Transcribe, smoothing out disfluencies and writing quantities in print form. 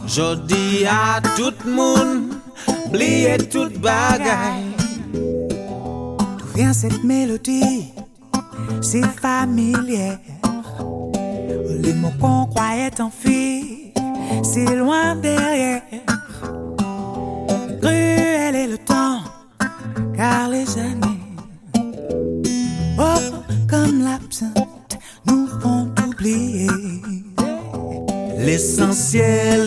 Jodi à tout moun, oublier toute bagaille. D'où vient cette mélodie si familière? Les mots qu'on croyait en fille, si loin derrière. Cruel est le temps, car les années, oh, comme l'absinthe, nous font oublier L'essentiel